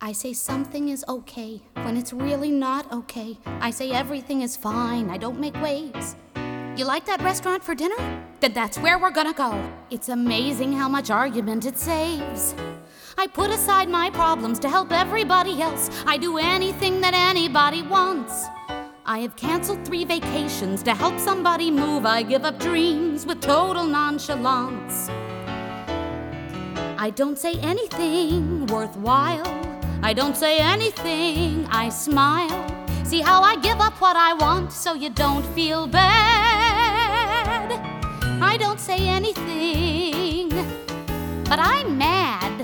I say something is okay when it's really not okay. I say everything is fine, I don't make waves. You like that restaurant for dinner? Then that's where we're gonna go. It's amazing how much argument it saves. I put aside my problems to help everybody else. I do anything that anybody wants. I have canceled 3 vacations to help somebody move. I give up dreams with total nonchalance. I don't say anything worthwhile. I don't say anything, I smile. See how I give up what I want so you don't feel bad. I don't say anything, but I'm mad.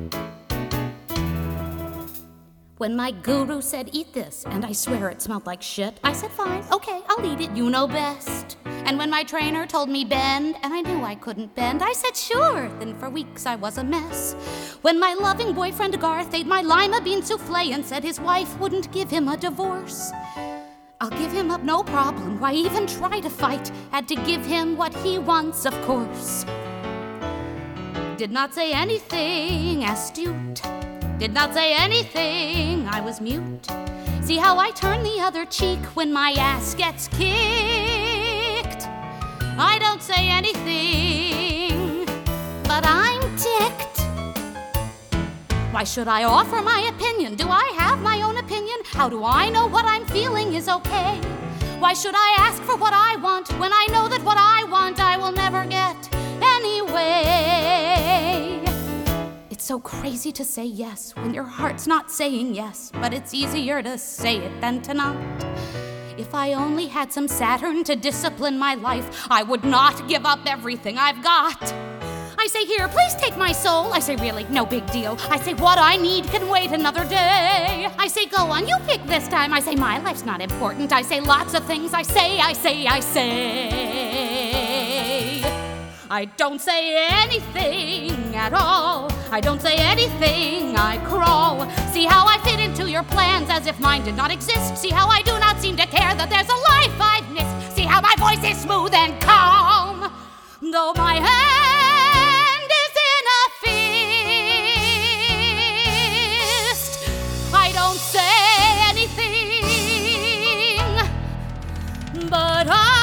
When my guru said, eat this, and I swear it smelled like shit, I said, fine, okay, I'll eat it, you know best. And when my trainer told me bend, and I knew I couldn't bend, I said, sure, then for weeks I was a mess. When my loving boyfriend Garth ate my lima bean souffle and said his wife wouldn't give him a divorce, I'll give him up, no problem, why even try to fight? Had to give him what he wants, of course. Did not say anything astute. Did not say anything, I was mute. See how I turn the other cheek when my ass gets kicked. I don't say anything, but I'm ticked. Why should I offer my opinion? Do I have my own opinion? How do I know what I'm feeling is okay? Why should I ask for what I want when I know that what I want I will never get anyway? It's so crazy to say yes when your heart's not saying yes, but it's easier to say it than to not. If I only had some Saturn to discipline my life, I would not give up everything I've got. I say, here, please take my soul. I say, really, no big deal. I say, what I need can wait another day. I say, go on, you pick this time. I say, my life's not important. I say lots of things. I say. I don't say anything at all. I don't say anything, I crawl. See how I fit into your plans as if mine did not exist. See how I do not seem to care that there's a life I've missed. See how my voice is smooth and calm, though my hand is in a fist. I don't say anything, but